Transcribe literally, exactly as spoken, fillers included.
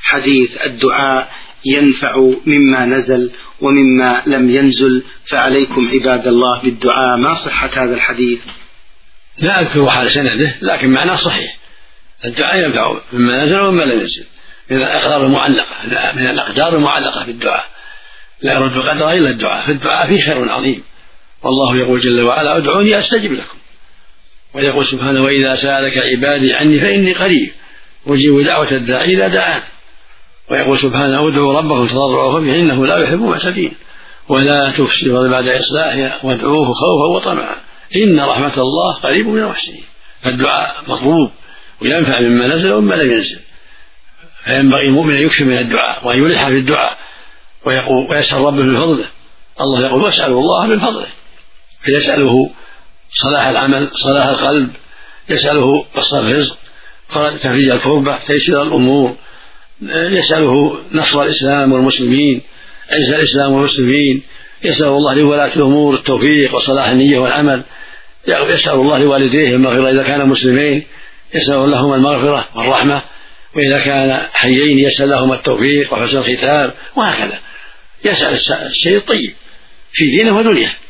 حديث الدعاء ينفع مما نزل ومما لم ينزل، فعليكم عباد الله بالدعاء. ما صحة هذا الحديث؟ لا أذكر حال سنده، لكن معناه صحيح. الدعاء ينفع مما نزل ومما لم ينزل من الأقدار المعلقة من الأقدار المعلقة في الدعاء، لا يرد قدر إلا الدعاء، في الدعاء فيه خير عظيم. والله يقول جل وعلا ادعوني أستجب لكم، ويقول سبحانه وإذا سألك عبادي عني فإني قريب أجيب دعوة الداعي إذا دعان. ويقول سبحانه ادعوا ربكم تضرعوا وخفيا إنه لا يحب المعتدين ولا تفسدوا بعد إصلاحها وادعوه خوفا وطمعا إن رحمة الله قريب من المحسنين. فالدعاء مطلوب وينفع مما نزل ومما لم ينزل، فينبغي المؤمن أن يكثر من الدعاء وأن يلح في الدعاء ويسأل ربه بفضله. الله يقول واسألوا الله من فضله، فيسأله صلاح العمل صلاح القلب، يسأله قصر الرزق تفريج الكربة تيسير الأمور، يسأله نصر الإسلام والمسلمين عز الإسلام والمسلمين، يسأل الله لولاة الأمور التوفيق وصلاح النية والعمل، يسأل الله لوالديه المغفرة إذا كان مسلمين يسأل لهما المغفرة والرحمة، وإذا كان حيين يسأل لهما التوفيق وحسن الختام، وهكذا يسأل الشيء الطيب في دينه ودنياه.